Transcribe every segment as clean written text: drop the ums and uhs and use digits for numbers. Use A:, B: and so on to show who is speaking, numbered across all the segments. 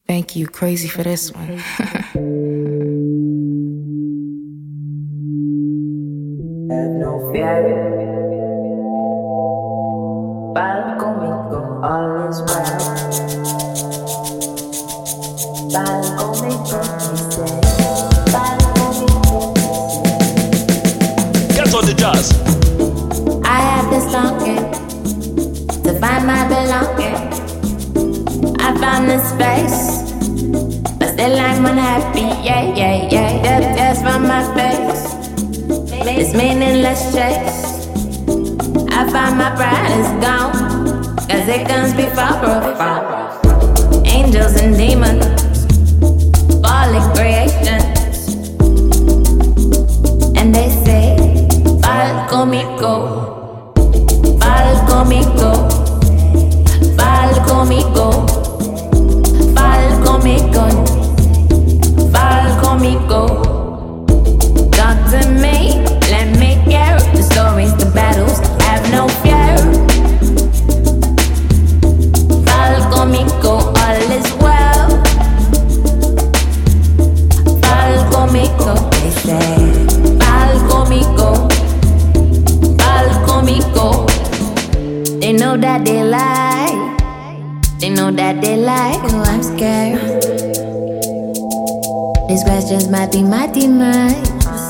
A: Thank you, Crazy, for this one.
B: Have no fear. Val conmigo, all is well. Val conmigo, dice. Val conmigo, dice.
C: Get on the jazz.
B: I have this longing to find my belonging. I found this space, but still I'm unhappy. Yeah, yeah, yeah. That's from my face. This meaningless chase. I find my pride is gone, cause it comes before profile. Angels and demons, fallen creations. And they say, Val conmigo, Val conmigo, Val conmigo, Val conmigo, Val conmigo. Talk to me, let me hear the stories, the battles, have no fear. Val conmigo, all is well. Val conmigo, they say. Val conmigo, Val conmigo. They know that they lie. They know that they lie. Oh, I'm scared. These questions might be my demise.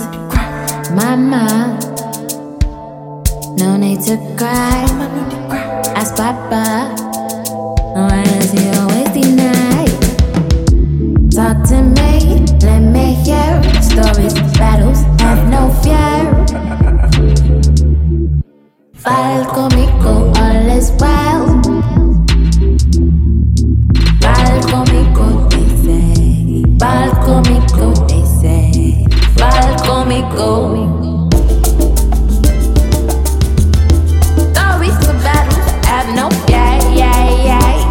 B: Mama, no need to cry. Ask Papa, why does he always deny? Talk to me, let me hear stories, battles, have no fear. Val conmigo, all is well. Val conmigo, they say. Val conmigo, they say. Val conmigo. Stories for battles, have no fear, yeah, yeah.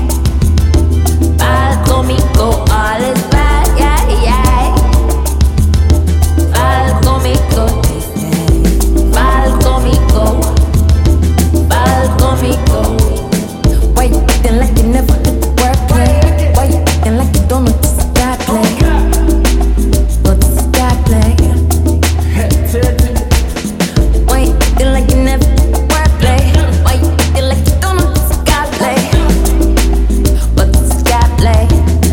B: Val conmigo, all is well, yeah, yeah. Val conmigo, they say. Val conmigo, Val conmigo. Why you acting like you never did the work, play? Why you acting like you don't know this is God play? But this is God play. Why you acting like you never did the work, play? Why you acting like you don't know this is God play? But this is God play.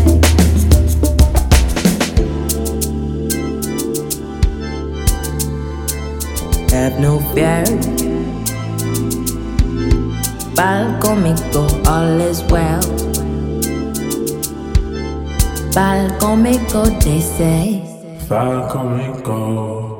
B: Have no fear. Val conmigo, all is well. Val conmigo, they say.
D: Val conmigo.